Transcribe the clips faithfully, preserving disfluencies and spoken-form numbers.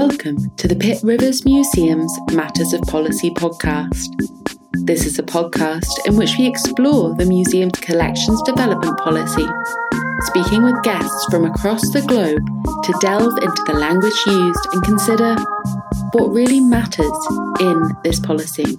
Welcome to the Pitt Rivers Museum's Matters of Policy podcast. This is a podcast in which we explore the museum's collections development policy, speaking with guests from across the globe to delve into the language used and consider what really matters in this policy.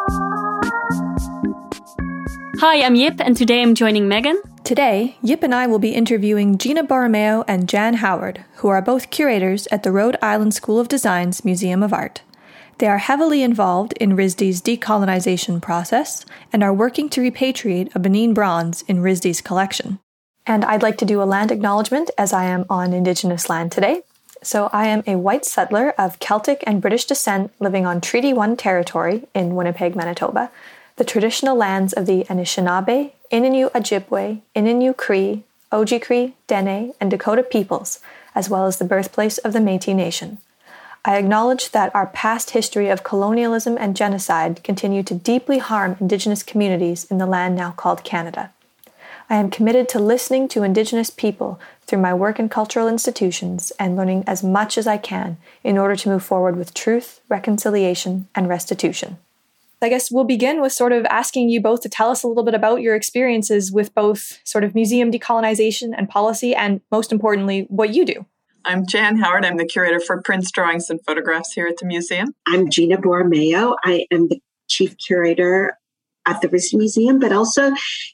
Hi, I'm Yip, and today I'm joining Megan. Today, Yip and I will be interviewing Gina Borromeo and Jan Howard, who are both curators at the Rhode Island School of Design's Museum of Art. They are heavily involved in RISD's decolonization process and are working to repatriate a Benin bronze in RISD's collection. And I'd like to do a land acknowledgement as I am on Indigenous land today. So I am a white settler of Celtic and British descent living on Treaty one territory in Winnipeg, Manitoba, the traditional lands of the Anishinaabe, Innu Ojibwe, Innu Cree, Oji-Cree, Dene, and Dakota peoples, as well as the birthplace of the Métis Nation. I acknowledge that our past history of colonialism and genocide continue to deeply harm Indigenous communities in the land now called Canada. I am committed to listening to Indigenous people through my work in cultural institutions and learning as much as I can in order to move forward with truth, reconciliation, and restitution. I guess we'll begin with sort of asking you both to tell us a little bit about your experiences with both sort of museum decolonization and policy, and most importantly, what you do. I'm Jan Howard. I'm the curator for prints, drawings, and photographs here at the museum. I'm Gina Borromeo. I am the chief curator at the RISD Museum, but also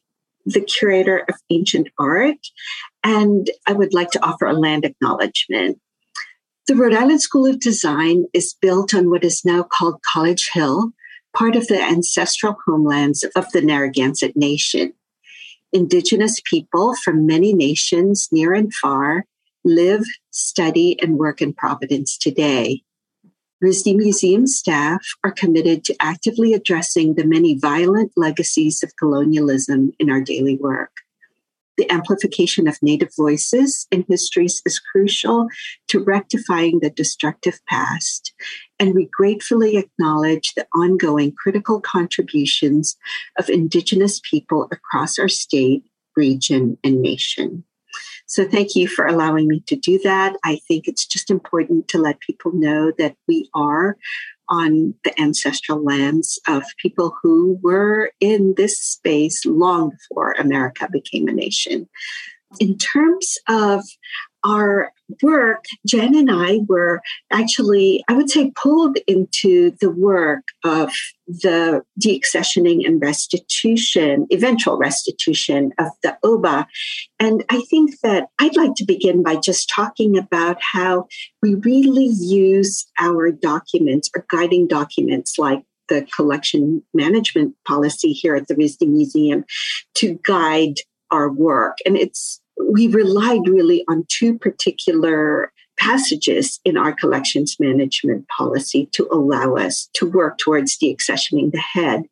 the curator of ancient art. And I would like to offer a land acknowledgement. The Rhode Island School of Design is built on what is now called College Hill, part of the ancestral homelands of the Narragansett Nation. Indigenous people from many nations, near and far, live, study, and work in Providence today. RISD Museum staff are committed to actively addressing the many violent legacies of colonialism in our daily work. The amplification of Native voices and histories is crucial to rectifying the destructive past, and we gratefully acknowledge the ongoing critical contributions of Indigenous people across our state, region, and nation. So thank you for allowing me to do that. I think it's just important to let people know that we are on the ancestral lands of people who were in this space long before America became a nation. In terms of our work, Jen and I were actually, I would say, pulled into the work of the deaccessioning and restitution, eventual restitution of the Oba. And I think that I'd like to begin by just talking about how we really use our documents, or guiding documents like the collection management policy here at the RISD Museum, to guide our work. And it's we relied really on two particular passages in our collections management policy to allow us to work towards deaccessioning the head.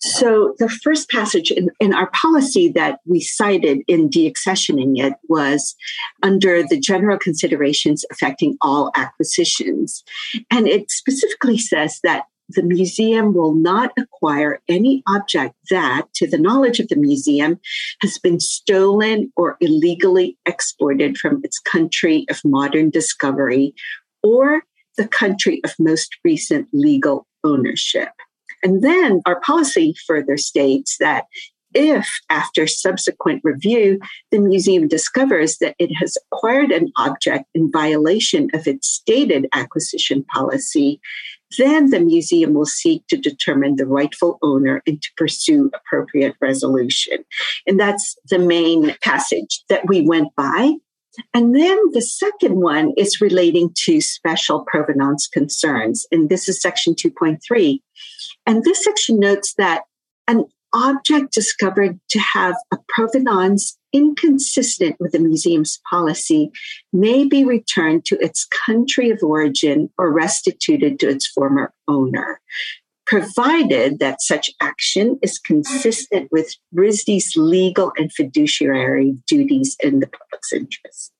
So the first passage in, in our policy that we cited in deaccessioning it was under the general considerations affecting all acquisitions. And it specifically says that the museum will not acquire any object that, to the knowledge of the museum, has been stolen or illegally exported from its country of modern discovery or the country of most recent legal ownership. And then our policy further states that if, after subsequent review, the museum discovers that it has acquired an object in violation of its stated acquisition policy, then the museum will seek to determine the rightful owner and to pursue appropriate resolution. And that's the main passage that we went by. And then the second one is relating to special provenance concerns. And this is section two point three. And this section notes that an object discovered to have a provenance inconsistent with the museum's policy may be returned to its country of origin or restituted to its former owner, provided that such action is consistent with RISD's legal and fiduciary duties in the public's interest.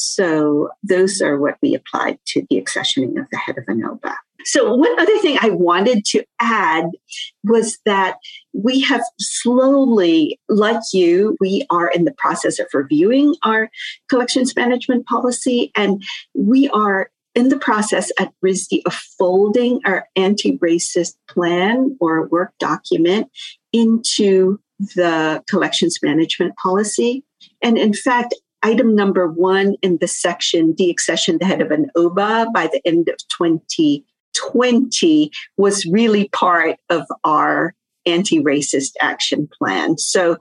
So those are what we applied to the accessioning of the head of an Oba. So one other thing I wanted to add was that we have slowly, like you, we are in the process of reviewing our collections management policy, and we are in the process at R I S D of folding our anti-racist plan or work document into the collections management policy. And in fact, item number one in the section, deaccession the head of an O B A by the end of twenty twenty, was really part of our anti-racist action plan. So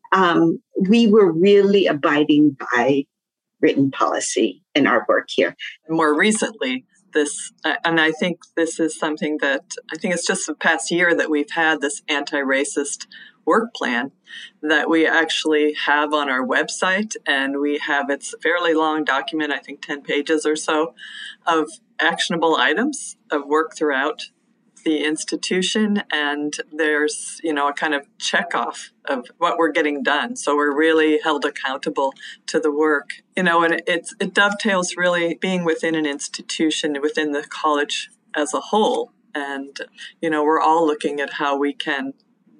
um, we were really abiding by written policy in our work here. More recently, this, and I think this is something that, I think it's just the past year that we've had this anti-racist work plan that we actually have on our website, and we have, it's a fairly long document, I think ten pages or so, of actionable items of work throughout the institution, and there's, you know, a kind of check off of what we're getting done. So we're really held accountable to the work, you know, and it's, it dovetails really being within an institution, within the college as a whole. And, you know, we're all looking at how we can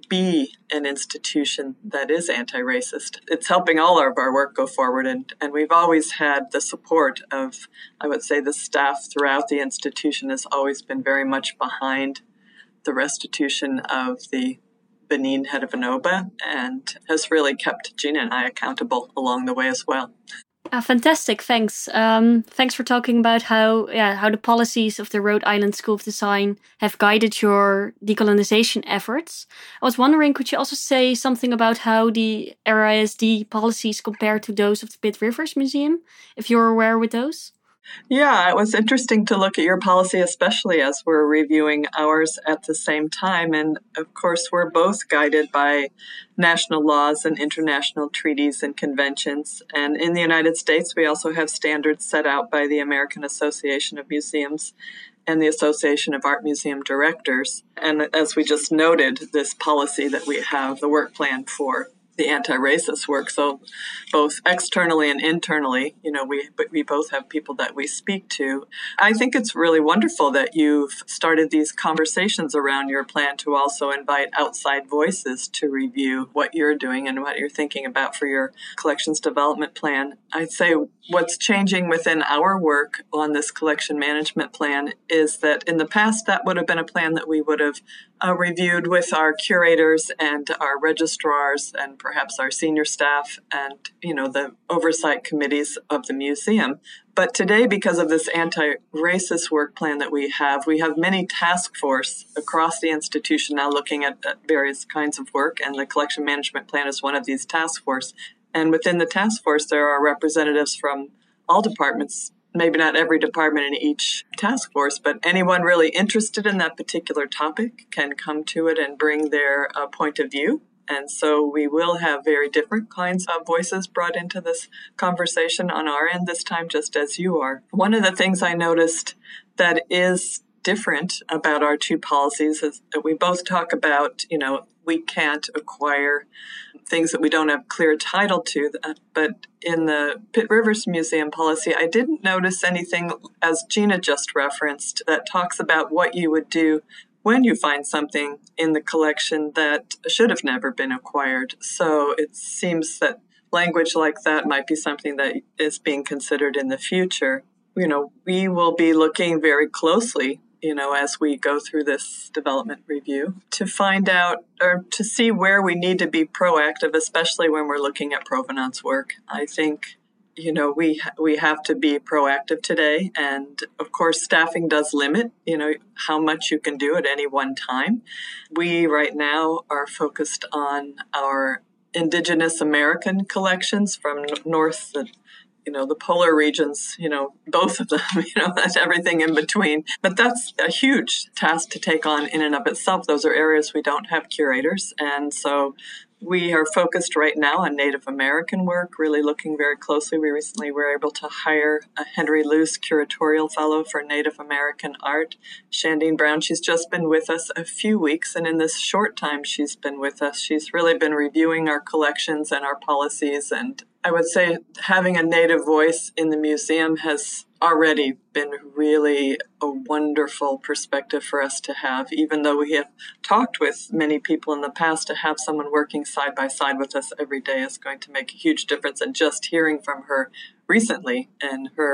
be an institution that is anti-racist. It's helping all of our work go forward, and, and we've always had the support of, I would say, the staff throughout the institution has always been very much behind the restitution of the Benin head of an O B A, and has really kept Gina and I accountable along the way as well. Uh, fantastic, thanks. Um, thanks for talking about how yeah how the policies of the Rhode Island School of Design have guided your decolonization efforts. I was wondering, could you also say something about how the R I S D policies compare to those of the Pitt Rivers Museum, if you're aware with those? Yeah, it was interesting to look at your policy, especially as we're reviewing ours at the same time. And of course, we're both guided by national laws and international treaties and conventions. And in the United States, we also have standards set out by the American Association of Museums and the Association of Art Museum Directors. And as we just noted, this policy that we have, the work plan for the anti-racist work. So both externally and internally, you know, we we both have people that we speak to. I think it's really wonderful that you've started these conversations around your plan to also invite outside voices to review what you're doing and what you're thinking about for your collections development plan. I'd say what's changing within our work on this collection management plan is that in the past, that would have been a plan that we would have uh, reviewed with our curators and our registrars and perhaps our senior staff and, you know, the oversight committees of the museum. But today, because of this anti-racist work plan that we have, we have many task force across the institution now looking at, at various kinds of work, and the collection management plan is one of these task force. And within the task force, there are representatives from all departments, maybe not every department in each task force, but anyone really interested in that particular topic can come to it and bring their uh, point of view. And so we will have very different kinds of voices brought into this conversation on our end this time, just as you are. One of the things I noticed that is different about our two policies is that we both talk about, you know, we can't acquire things that we don't have clear title to. But in the Pitt Rivers Museum policy, I didn't notice anything, as Gina just referenced, that talks about what you would do when you find something in the collection that should have never been acquired. So it seems that language like that might be something that is being considered in the future. You know, we will be looking very closely, you know, as we go through this development review to find out or to see where we need to be proactive, especially when we're looking at provenance work. I think, you know, we we have to be proactive today. And of course, staffing does limit, you know, how much you can do at any one time. We right now are focused on our Indigenous American collections from north, the, you know, the polar regions, you know, both of them, you know, that's everything in between. But that's a huge task to take on in and of itself. Those are areas we don't have curators. And so we are focused right now on Native American work, really looking very closely. We recently were able to hire a Henry Luce curatorial fellow for Native American art, Shandine Brown. She's just been with us a few weeks, and in this short time she's been with us, she's really been reviewing our collections and our policies. And I would say having a Native voice in the museum has already been really a wonderful perspective for us to have, even though we have talked with many people in the past. To have someone working side by side with us every day is going to make a huge difference. And just hearing from her recently and her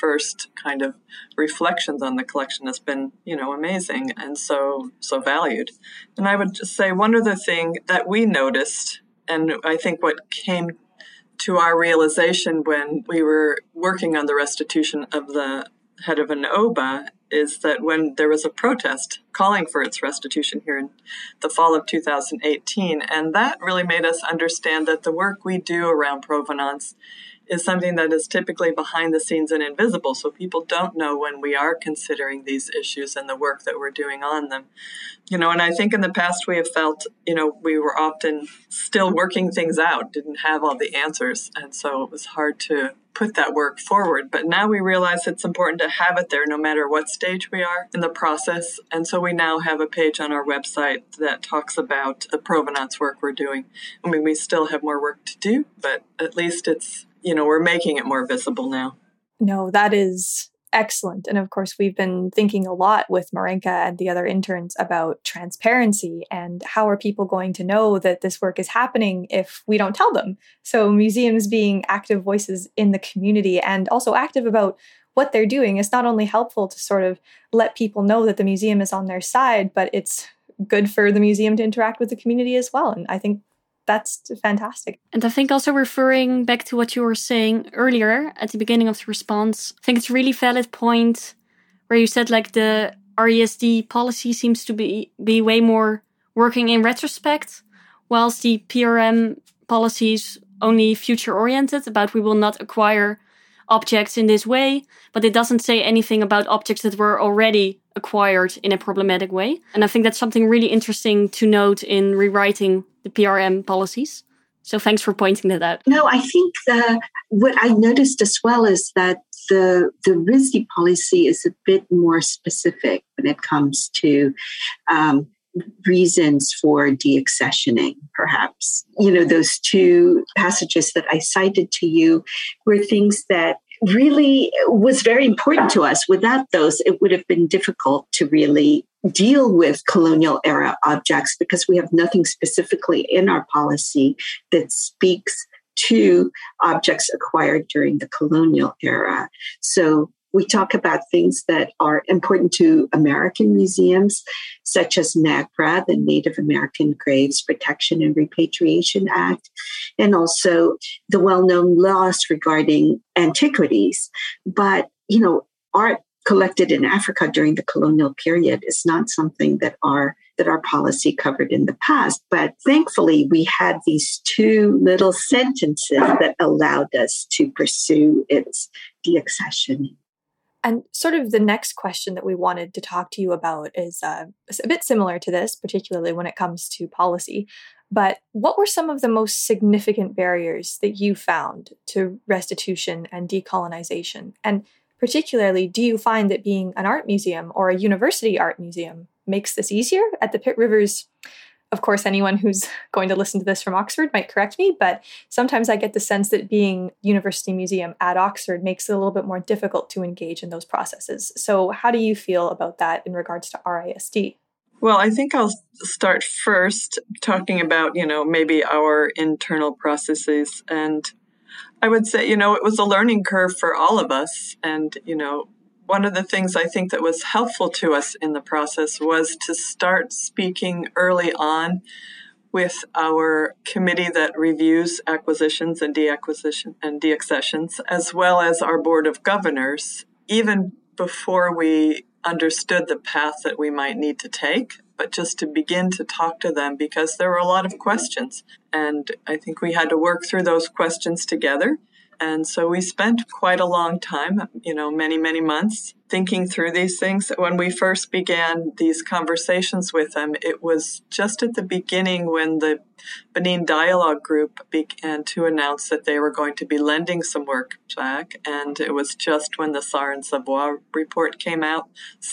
first kind of reflections on the collection has been, you know, amazing and so, so valued. And I would just say one other thing that we noticed, and I think what came to our realization when we were working on the restitution of the head of an O B A, is that when there was a protest calling for its restitution here in the fall of two thousand eighteen, and that really made us understand that the work we do around provenance is something that is typically behind the scenes and invisible, so people don't know when we are considering these issues and the work that we're doing on them. You know, and I think in the past we have felt, you know, we were often still working things out, didn't have all the answers, and so it was hard to put that work forward. But now we realize it's important to have it there no matter what stage we are in the process. And so we now have a page on our website that talks about the provenance work we're doing. I mean, we still have more work to do, but at least it's, you know, we're making it more visible now. No, that is excellent. And of course, we've been thinking a lot with Marenka and the other interns about transparency and how are people going to know that this work is happening if we don't tell them. So museums being active voices in the community and also active about what they're doing is not only helpful to sort of let people know that the museum is on their side, but it's good for the museum to interact with the community as well. And I think that's fantastic. And I think also referring back to what you were saying earlier at the beginning of the response, I think it's a really valid point where you said like the R E S D policy seems to be, be way more working in retrospect, whilst the P R M policy is only future oriented about we will not acquire objects in this way, but it doesn't say anything about objects that were already acquired in a problematic way. And I think that's something really interesting to note in rewriting the P R M policies. So thanks for pointing that out. No, I think the, what I noticed as well is that the, the R I S D policy is a bit more specific when it comes to um, reasons for deaccessioning, perhaps. You know, those two passages that I cited to you were things that really was very important to us. Without those, it would have been difficult to really deal with colonial era objects because we have nothing specifically in our policy that speaks to objects acquired during the colonial era. So we talk about things that are important to American museums, such as NAGPRA, the Native American Graves Protection and Repatriation Act, and also the well-known laws regarding antiquities. But, you know, art collected in Africa during the colonial period is not something that our that our policy covered in the past. But thankfully, we had these two little sentences that allowed us to pursue its deaccessioning. And sort of the next question that we wanted to talk to you about is uh, a bit similar to this, particularly when it comes to policy. But what were some of the most significant barriers that you found to restitution and decolonization? And particularly, do you find that being an art museum or a university art museum makes this easier? At the Pitt Rivers, of course, anyone who's going to listen to this from Oxford might correct me, but sometimes I get the sense that being University Museum at Oxford makes it a little bit more difficult to engage in those processes. So how do you feel about that in regards to R I S D? Well, I think I'll start first talking about, you know, maybe our internal processes. And I would say, you know, it was a learning curve for all of us. And, you know, one of the things I think that was helpful to us in the process was to start speaking early on with our committee that reviews acquisitions and deacquisition and deaccessions, as well as our board of governors, even before we understood the path that we might need to take, but just to begin to talk to them because there were a lot of questions. And I think we had to work through those questions together. And so we spent quite a long time, you know, many, many months thinking through these things. When we first began these conversations with them, it was just at the beginning when the Benin Dialogue Group began to announce that they were going to be lending some work back. And it was just when the Sarre and Savoie report came out.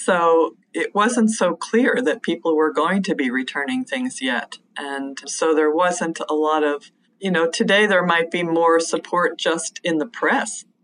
So it wasn't so clear that people were going to be returning things yet. And so there wasn't a lot of, you know, today there might be more support just in the press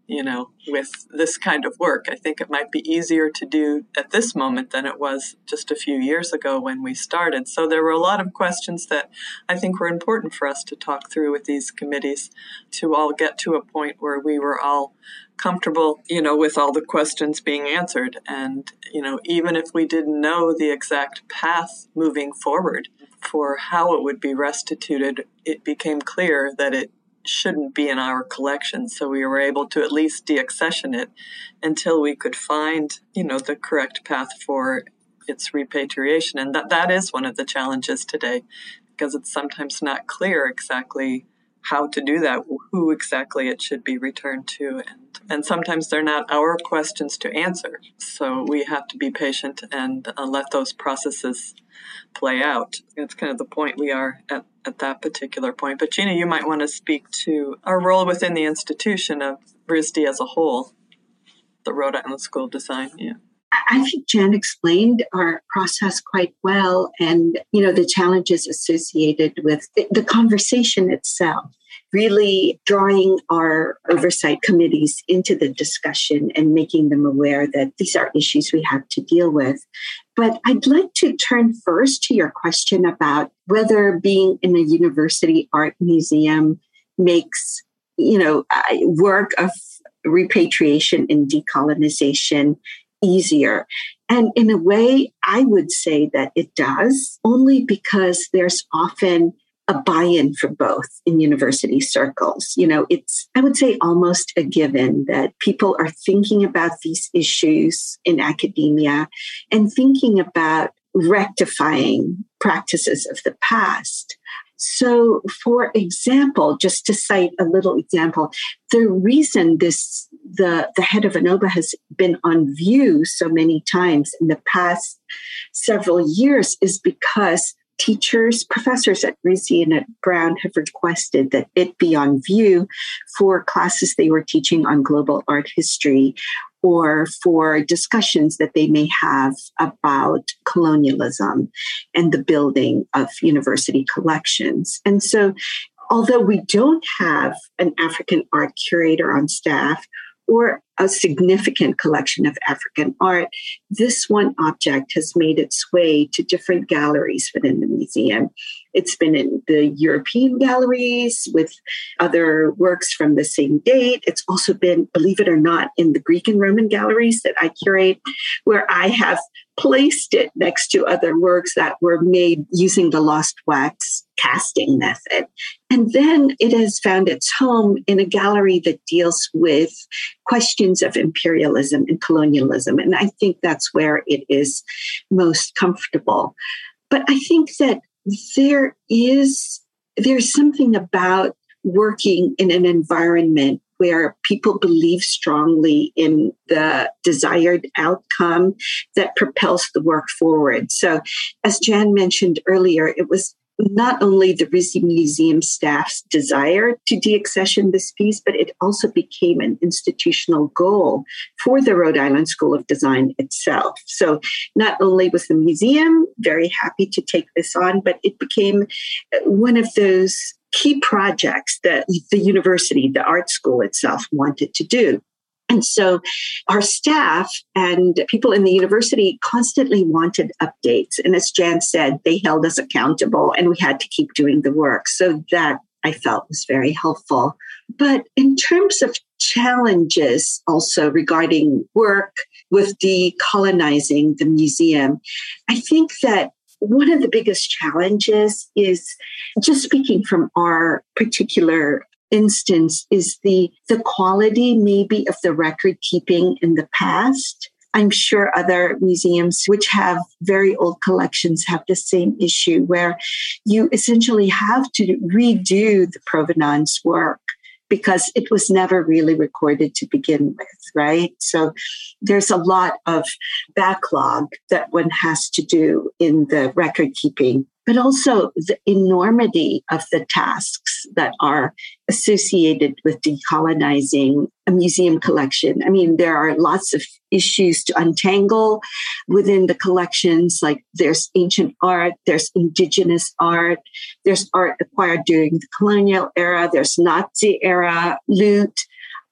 you know, with this kind of work. I think it might be easier to do at this moment than it was just a few years ago when we started. So there were a lot of questions that I think were important for us to talk through with these committees to all get to a point where we were all comfortable, you know, with all the questions being answered. And, you know, even if we didn't know the exact path moving forward for how it would be restituted, it became clear that it shouldn't be in our collection. So we were able to at least deaccession it until we could find, you know, the correct path for its repatriation. And that, that is one of the challenges today, because it's sometimes not clear exactly how to do that, who exactly it should be returned to. And, and sometimes they're not our questions to answer. So we have to be patient and uh, let those processes play out. It's kind of the point we are at, at that particular point. But Gina, you might want to speak to our role within the institution of R I S D as a whole, the Rhode Island School of Design. Yeah. I think Jan explained our process quite well, and, you know, the challenges associated with the, the conversation itself, really drawing our oversight committees into the discussion and making them aware that these are issues we have to deal with. But I'd like to turn first to your question about whether being in a university art museum makes, you know, work of repatriation and decolonization easier. And in a way, I would say that it does, only because there's often a buy-in for both in university circles. You know, it's, I would say, almost a given that people are thinking about these issues in academia and thinking about rectifying practices of the past. So, for example, just to cite a little example, the reason this the, the head of ANOBA has been on view so many times in the past several years is because teachers, professors at R I S D and at Brown have requested that it be on view for classes they were teaching on global art history or for discussions that they may have about colonialism and the building of university collections. And so, although we don't have an African art curator on staff or a significant collection of African art, this one object has made its way to different galleries within the museum. It's been in the European galleries with other works from the same date. It's also been, believe it or not, in the Greek and Roman galleries that I curate, where I have placed it next to other works that were made using the lost wax casting method. And then it has found its home in a gallery that deals with questions of imperialism and colonialism. And I think that's where it is most comfortable. But I think that there is, there's something about working in an environment where people believe strongly in the desired outcome that propels the work forward. So as Jan mentioned earlier, it was not only the R I S D Museum staff's desire to deaccession this piece, but it also became an institutional goal for the Rhode Island School of Design itself. So not only was the museum very happy to take this on, but it became one of those key projects that the university, the art school itself, wanted to do. And so our staff and people in the university constantly wanted updates. And as Jan said, they held us accountable and we had to keep doing the work. So that I felt was very helpful. But in terms of challenges also regarding work with decolonizing the museum, I think that one of the biggest challenges is, just speaking from our particular instance, is the, the quality maybe of the record keeping in the past. I'm sure other museums which have very old collections have the same issue, where you essentially have to redo the provenance work because it was never really recorded to begin with, right? So there's a lot of backlog that one has to do in the record keeping, but also the enormity of the tasks that are associated with decolonizing a museum collection. I mean, there are lots of issues to untangle within the collections, like there's ancient art, there's indigenous art, there's art acquired during the colonial era, there's Nazi era loot.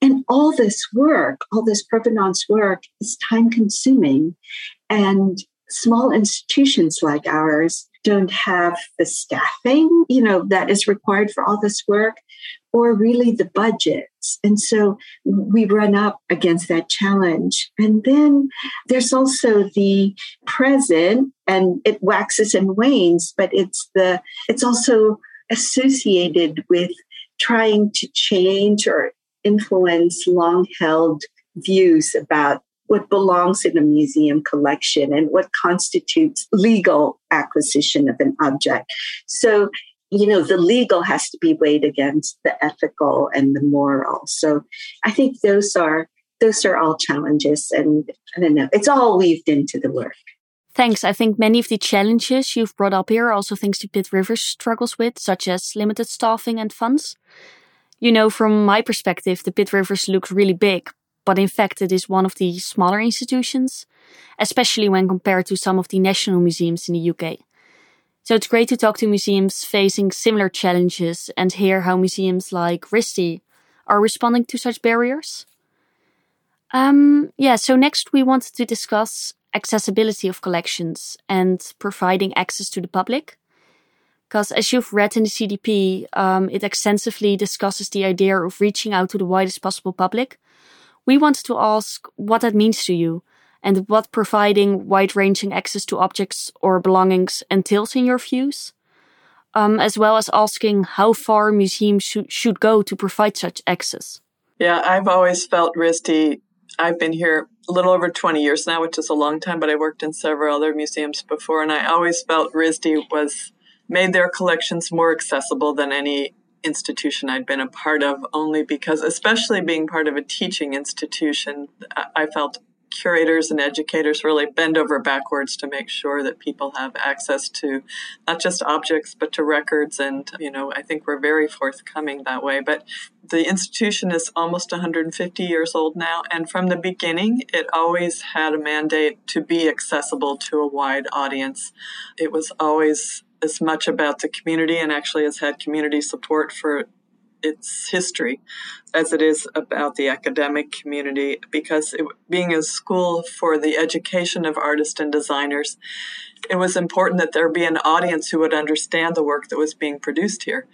And all this work, all this provenance work is time consuming. And small institutions like ours don't have the staffing, you know, that is required for all this work, or really the budgets. And so we run up against that challenge. And then there's also the present, and it waxes and wanes, but it's the it's also associated with trying to change or influence long-held views about what belongs in a museum collection and what constitutes legal acquisition of an object. So, you know, the legal has to be weighed against the ethical and the moral. So I think those are those are all challenges. And I don't know, it's all weaved into the work. Thanks. I think many of the challenges you've brought up here are also things the Pitt Rivers struggles with, such as limited staffing and funds. You know, from my perspective, the Pitt Rivers looks really big, but in fact it is one of the smaller institutions, especially when compared to some of the national museums in the U K. So it's great to talk to museums facing similar challenges and hear how museums like RISD are responding to such barriers. Um, yeah, so next we wanted to discuss accessibility of collections and providing access to the public. Because as you've read in the C D P, um, it extensively discusses the idea of reaching out to the widest possible public. We wanted to ask what that means to you and what providing wide-ranging access to objects or belongings entails in your views, um, as well as asking how far museums should, should go to provide such access. Yeah, I've always felt RISD. I've been here a little over twenty years now, which is a long time, but I worked in several other museums before, and I always felt RISD was made their collections more accessible than any institution I'd been a part of, only because, especially being part of a teaching institution, I felt curators and educators really bend over backwards to make sure that people have access to not just objects, but to records. And, you know, I think we're very forthcoming that way. But the institution is almost one hundred fifty years old now. And from the beginning, it always had a mandate to be accessible to a wide audience. It was always as much about the community, and actually has had community support for its history as it is about the academic community, because it, being a school for the education of artists and designers, it was important that there be an audience who would understand the work that was being produced here.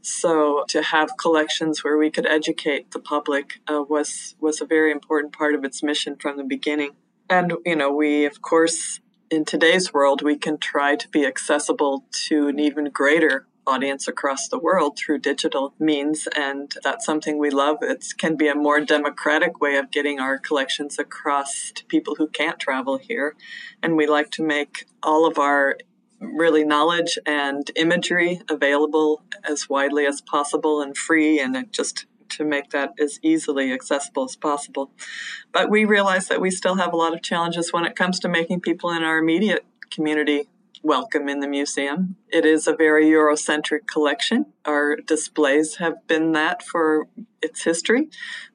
So to have collections where we could educate the public uh, was was a very important part of its mission from the beginning. And, you know, we, of course, in today's world, we can try to be accessible to an even greater audience across the world through digital means, and that's something we love. It can be a more democratic way of getting our collections across to people who can't travel here, and we like to make all of our really knowledge and imagery available as widely as possible and free, and it just to make that as easily accessible as possible. But we realize that we still have a lot of challenges when it comes to making people in our immediate community welcome in the museum. It is a very Eurocentric collection. Our displays have been that for its history.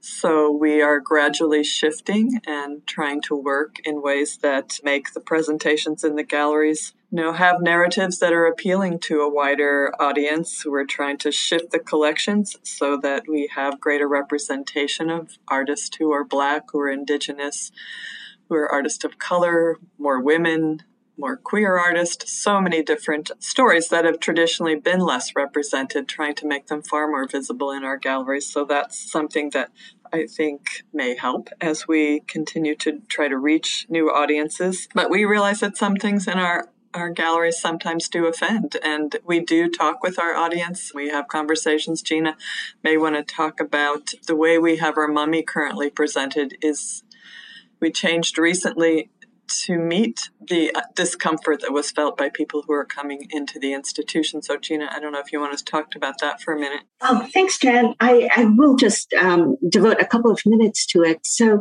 So we are gradually shifting and trying to work in ways that make the presentations in the galleries, you know, have narratives that are appealing to a wider audience. We're trying to shift the collections so that we have greater representation of artists who are Black, who are Indigenous, who are artists of color, more women, more queer artists, so many different stories that have traditionally been less represented, trying to make them far more visible in our galleries. So that's something that I think may help as we continue to try to reach new audiences. But we realize that some things in our Our galleries sometimes do offend, and we do talk with our audience. We have conversations. Gina may want to talk about the way we have our mummy currently presented. Is we changed recently to meet the discomfort that was felt by people who are coming into the institution. So, Gina, I don't know if you want to talk about that for a minute. Oh, thanks, Jan. I, I will just um, devote a couple of minutes to it. So,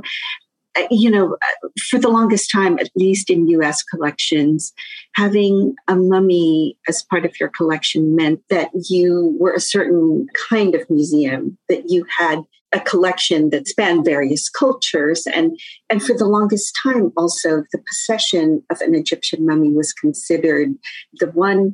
you know, for the longest time, at least in U S collections, having a mummy as part of your collection meant that you were a certain kind of museum, that you had a collection that spanned various cultures. And, and for the longest time, also, the possession of an Egyptian mummy was considered the one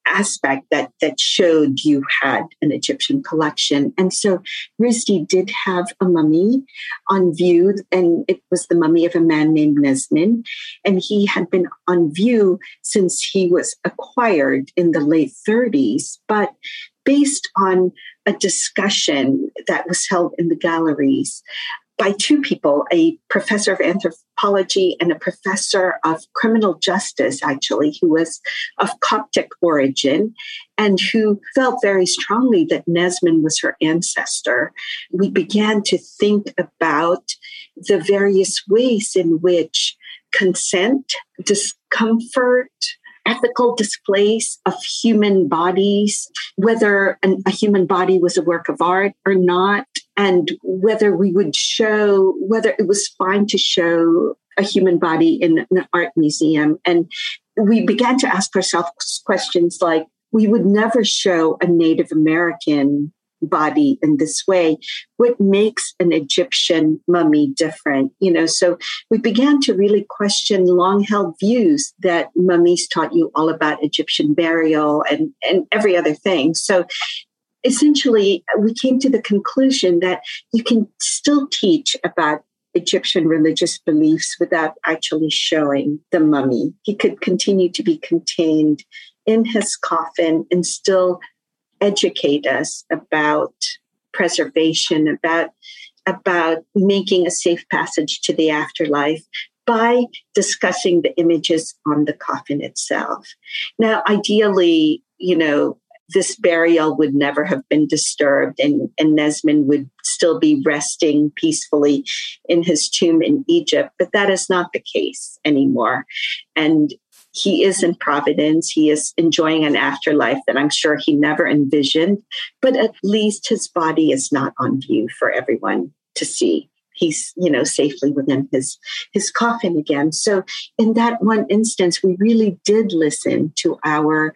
aspect that that showed you had an Egyptian collection. And so RISD did have a mummy on view, and it was the mummy of a man named Nesmin. And he had been on view since he was acquired in the late thirties. But based on a discussion that was held in the galleries by two people, a professor of anthropology and a professor of criminal justice, actually, who was of Coptic origin and who felt very strongly that Nesmin was her ancestor, we began to think about the various ways in which consent, discomfort, ethical displays of human bodies, whether an, a human body was a work of art or not, and whether we would show, whether it was fine to show a human body in an art museum. And we began to ask ourselves questions like, we would never show a Native American body in this way. What makes an Egyptian mummy different? You know, so we began to really question long-held views that mummies taught you all about Egyptian burial and, and every other thing. So essentially, we came to the conclusion that you can still teach about Egyptian religious beliefs without actually showing the mummy. He could continue to be contained in his coffin and still educate us about preservation, about, about making a safe passage to the afterlife by discussing the images on the coffin itself. Now, ideally, you know, this burial would never have been disturbed and, and Nesmin would still be resting peacefully in his tomb in Egypt, but that is not the case anymore. And he is in Providence. He is enjoying an afterlife that I'm sure he never envisioned, but at least his body is not on view for everyone to see. He's, you know, safely within his, his coffin again. So in that one instance, we really did listen to our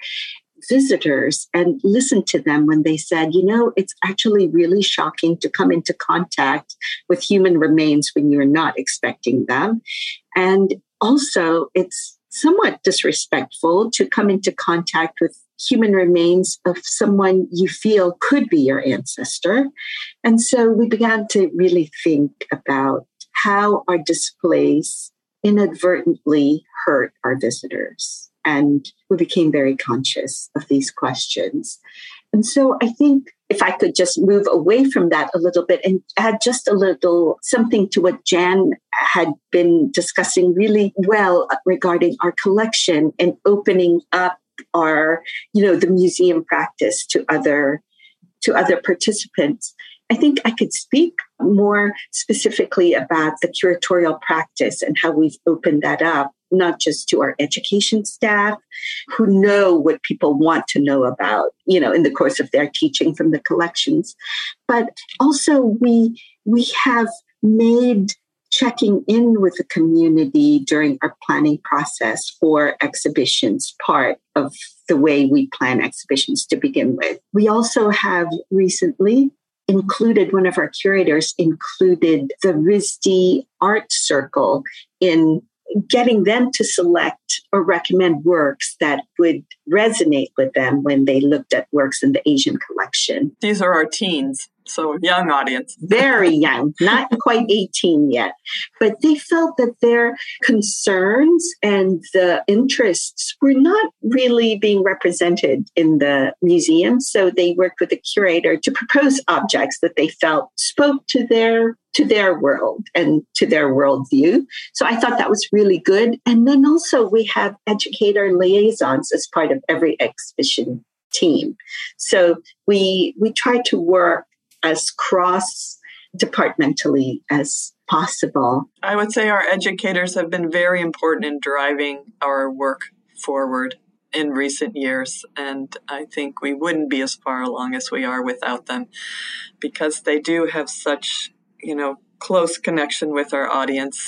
visitors and listen to them when they said, you know, it's actually really shocking to come into contact with human remains when you're not expecting them. And also, it's somewhat disrespectful to come into contact with human remains of someone you feel could be your ancestor. And so we began to really think about how our displays inadvertently hurt our visitors. And we became very conscious of these questions. And so I think if I could just move away from that a little bit and add just a little something to what Jan had been discussing really well regarding our collection and opening up our, you know, the museum practice to other, to other participants. I think I could speak more specifically about the curatorial practice and how we've opened that up, not just to our education staff who know what people want to know about, you know, in the course of their teaching from the collections, but also we, we have made checking in with the community during our planning process for exhibitions part of the way we plan exhibitions to begin with. We also have recently included, one of our curators included the RISD Art Circle in getting them to select or recommend works that would resonate with them when they looked at works in the Asian collection. These are our teens, so young audience. Very young, not quite eighteen yet. But they felt that their concerns and the interests were not really being represented in the museum. So they worked with the curator to propose objects that they felt spoke to their to their world and to their worldview. So I thought that was really good. And then also we have educator liaisons as part of every exhibition team. So we we try to work as cross-departmentally as possible. I would say our educators have been very important in driving our work forward in recent years. And I think we wouldn't be as far along as we are without them, because they do have such, you know, close connection with our audience.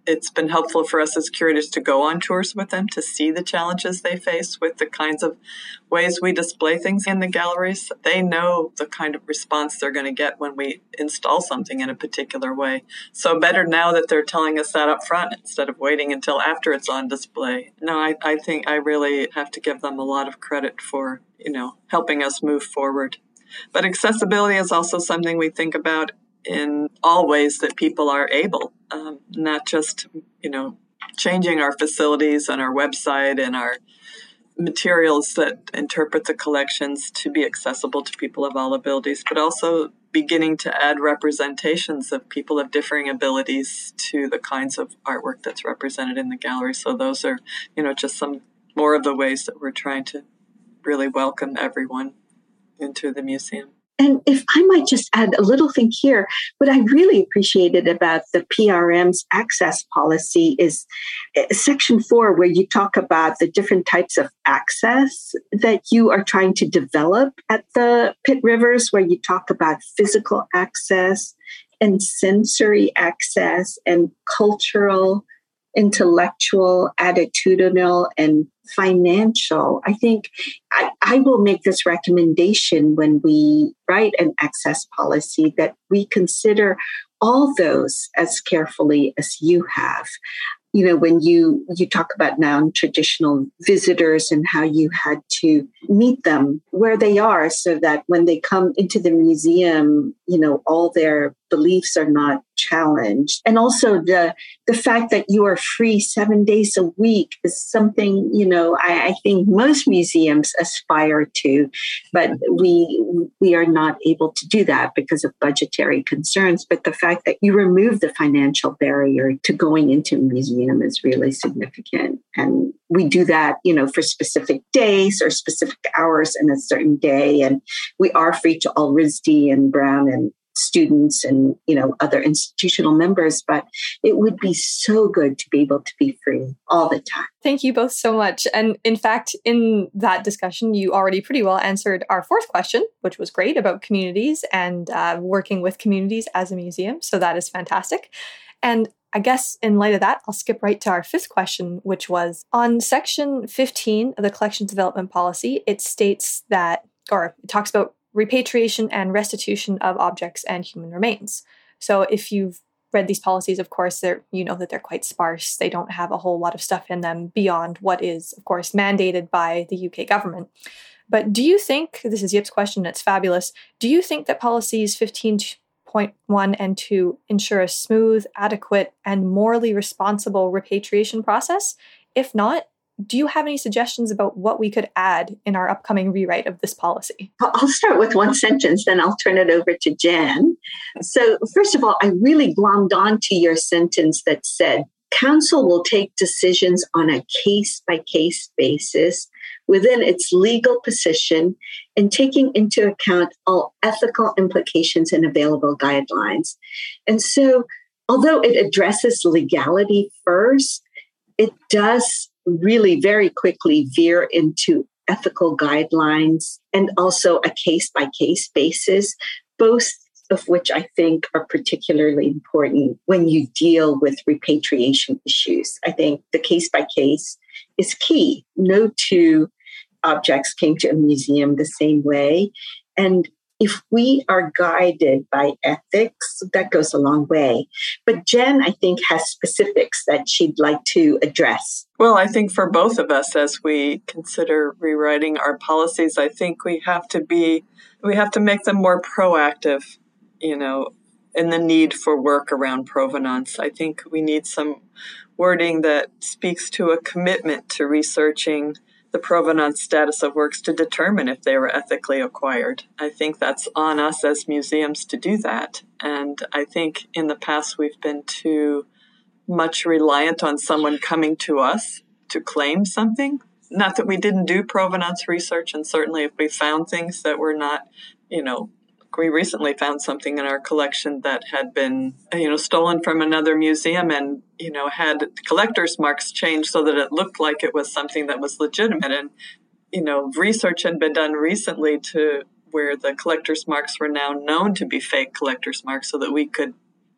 it's been helpful for us as curators to go on tours with them to see the challenges they face with the kinds of ways we display things in the galleries. They know the kind of response they're going to get when we install something in a particular way. So better now that they're telling us that up front instead of waiting until after it's on display. No, I, I think I really have to give them a lot of credit for, you know, helping us move forward. But accessibility is also something we think about in all ways that people are able, um, not just, you know, changing our facilities and our website and our materials that interpret the collections to be accessible to people of all abilities, but also beginning to add representations of people of differing abilities to the kinds of artwork that's represented in the gallery. So those are, you know, just some more of the ways that we're trying to really welcome everyone into the museum. And if I might just add a little thing here, what I really appreciated about the P R M's access policy is section four, where you talk about the different types of access that you are trying to develop at the Pitt Rivers, where you talk about physical access and sensory access and cultural, intellectual, attitudinal, and financial. I think I, I will make this recommendation when we write an access policy that we consider all those as carefully as you have. You know, when you, you talk about non-traditional visitors and how you had to meet them where they are so that when they come into the museum, you know, all their beliefs are not challenged. And also the the fact that you are free seven days a week is something, you know, I, I think most museums aspire to, but we we are not able to do that because of budgetary concerns. But the fact that you remove the financial barrier to going into a museum is really significant. And we do that, you know, for specific days or specific hours in a certain day. And we are free to all R I S D and Brown and students and, you know, other institutional members, but it would be so good to be able to be free all the time. Thank you both so much. And in fact, in that discussion, you already pretty well answered our fourth question, which was great, about communities and uh, working with communities as a museum. So that is fantastic. And I guess in light of that, I'll skip right to our fifth question, which was on section fifteen of the Collections Development Policy. It states that, or it talks about repatriation and restitution of objects and human remains. So if you've read these policies, of course, they're, you know that they're quite sparse. They don't have a whole lot of stuff in them beyond what is, of course, mandated by the U K government. But do you think, this is Yip's question, it's fabulous, do you think that policies fifteen point one and two ensure a smooth, adequate, and morally responsible repatriation process? If not, do you have any suggestions about what we could add in our upcoming rewrite of this policy? I'll start with one sentence, then I'll turn it over to Jan. So first of all, I really glommed onto your sentence that said, Council will take decisions on a case-by-case basis within its legal position and taking into account all ethical implications and available guidelines. And so, although it addresses legality first, it does really very quickly veer into ethical guidelines and also a case-by-case basis, both of which I think are particularly important when you deal with repatriation issues. I think the case-by-case is key. No two objects came to a museum the same way. And if we are guided by ethics, that goes a long way. But Jen, I think, has specifics that she'd like to address. Well, I think for both of us, as we consider rewriting our policies, I think we have to be, we have to make them more proactive, you know, in the need for work around provenance. I think we need some wording that speaks to a commitment to researching the provenance status of works to determine if they were ethically acquired. I think that's on us as museums to do that. And I think in the past we've been too much reliant on someone coming to us to claim something. Not that we didn't do provenance research, and certainly if we found things that were not, you know, we recently found something in our collection that had been, you know, stolen from another museum and, you know, had collector's marks changed so that it looked like it was something that was legitimate. And, you know, research had been done recently to where the collector's marks were now known to be fake collector's marks so that we could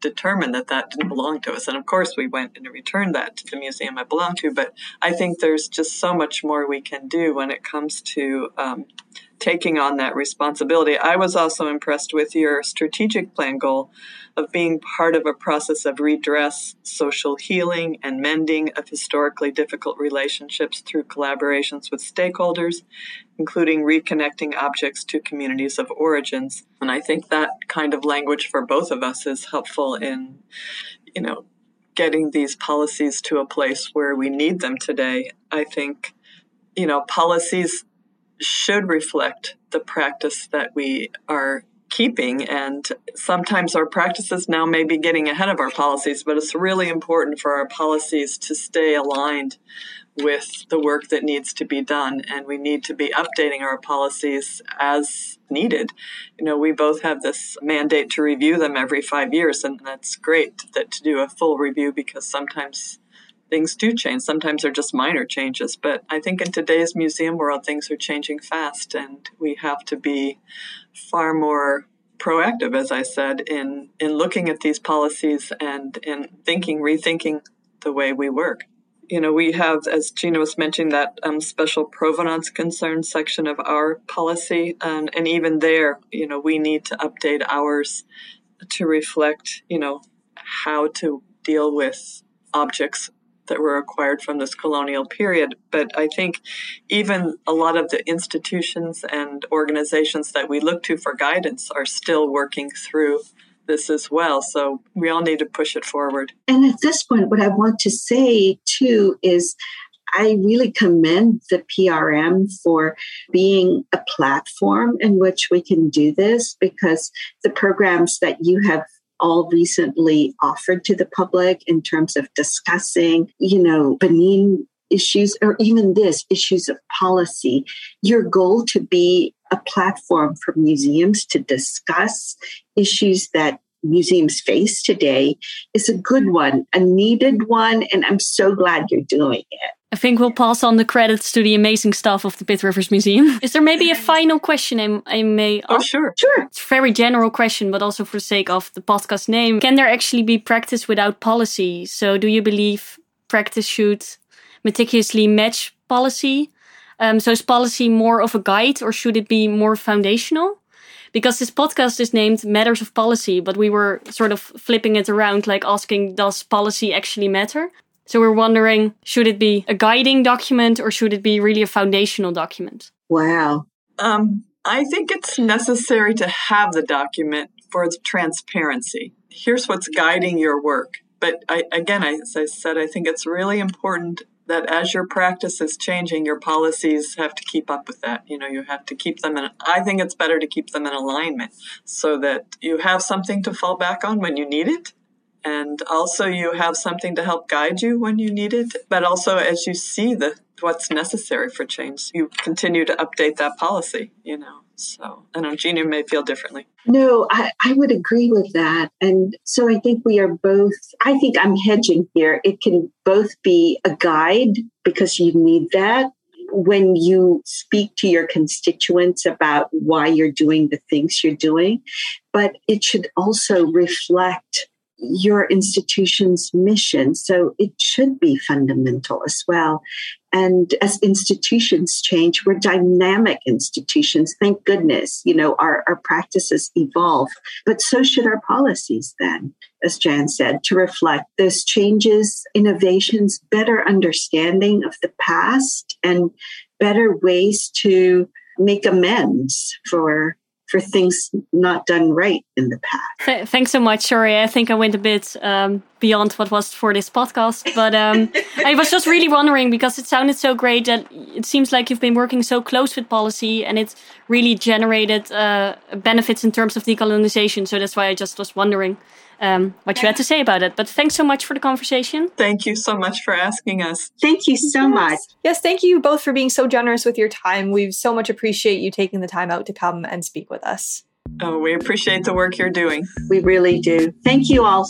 determined that that didn't belong to us. And of course, we went and returned that to the museum I belong to. But I think there's just so much more we can do when it comes to um, taking on that responsibility. I was also impressed with your strategic plan goal of being part of a process of redress, social healing, and mending of historically difficult relationships through collaborations with stakeholders, including reconnecting objects to communities of origins. And I think that kind of language for both of us is helpful in, you know, getting these policies to a place where we need them today. I think, you know, policies should reflect the practice that we are keeping. And sometimes our practices now may be getting ahead of our policies, but it's really important for our policies to stay aligned with the work that needs to be done. And we need to be updating our policies as needed. You know, we both have this mandate to review them every five years, and that's great that to do a full review, because sometimes things do change. Sometimes they're just minor changes. But I think in today's museum world, things are changing fast, and we have to be far more proactive, as I said, in, in looking at these policies and in thinking, rethinking the way we work. You know, we have, as Gina was mentioning, that um, special provenance concern section of our policy. Um, and even there, you know, we need to update ours to reflect, you know, how to deal with objects that were acquired from this colonial period. But I think even a lot of the institutions and organizations that we look to for guidance are still working through this as well. So we all need to push it forward. And at this point, what I want to say too is I really commend the P R M for being a platform in which we can do this, because the programs that you have all recently offered to the public in terms of discussing, you know, Benin issues, or even this, issues of policy, your goal to be a platform for museums to discuss issues that museums face today is a good one, a needed one, and I'm so glad you're doing it. I think we'll pass on the credits to the amazing staff of the Pitt Rivers Museum. Is there maybe a final question I, I may ask? Oh, sure. Sure. It's a very general question, but also for the sake of the podcast name. Can there actually be practice without policy? So do you believe practice should meticulously match policy? Um, so is policy more of a guide, or should it be more foundational? Because this podcast is named Matters of Policy, but we were sort of flipping it around, like asking, does policy actually matter? So we're wondering, should it be a guiding document, or should it be really a foundational document? Wow. Um, I think it's necessary to have the document for its transparency. Here's what's guiding your work. But I, again, I, as I said, I think it's really important that as your practice is changing, your policies have to keep up with that. You know, you have to keep them in, I think it's better to keep them in alignment so that you have something to fall back on when you need it. And also you have something to help guide you when you need it. But also as you see the what's necessary for change, you continue to update that policy, you know. So I know Gina may feel differently. No, I, I would agree with that. And so I think we are both, I think I'm hedging here. It can both be a guide, because you need that when you speak to your constituents about why you're doing the things you're doing. But it should also reflect your institution's mission. So it should be fundamental as well. And as institutions change, we're dynamic institutions. Thank goodness, you know, our, our practices evolve, but so should our policies then, as Jan said, to reflect those changes, innovations, better understanding of the past, and better ways to make amends for for things not done right in the past. Th- thanks so much. Sorry, I think I went a bit um, beyond what was for this podcast. But um, I was just really wondering, because it sounded so great that it seems like you've been working so close with policy, and it's really generated uh, benefits in terms of decolonization. So that's why I just was wondering um, what you had to say about it. But thanks so much for the conversation. Thank you so much for asking us. Thank you so yes. much. Yes, thank you both for being so generous with your time. We so much appreciate you taking the time out to come and speak with us. Oh, we appreciate the work you're doing. We really do. Thank you all.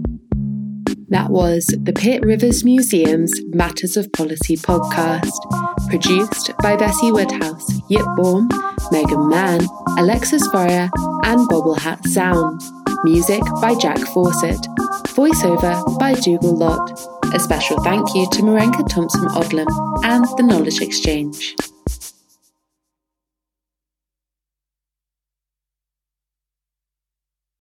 That was the Pitt Rivers Museum's Matters of Policy podcast, produced by Bessie Woodhouse, Yip Baum, Megan Mann, Alexis Farrier, and Bobble Hat Sound. Music by Jack Fawcett. Voiceover by Dougal Lott. A special thank you to Marenka Thompson Odlum and The Knowledge Exchange.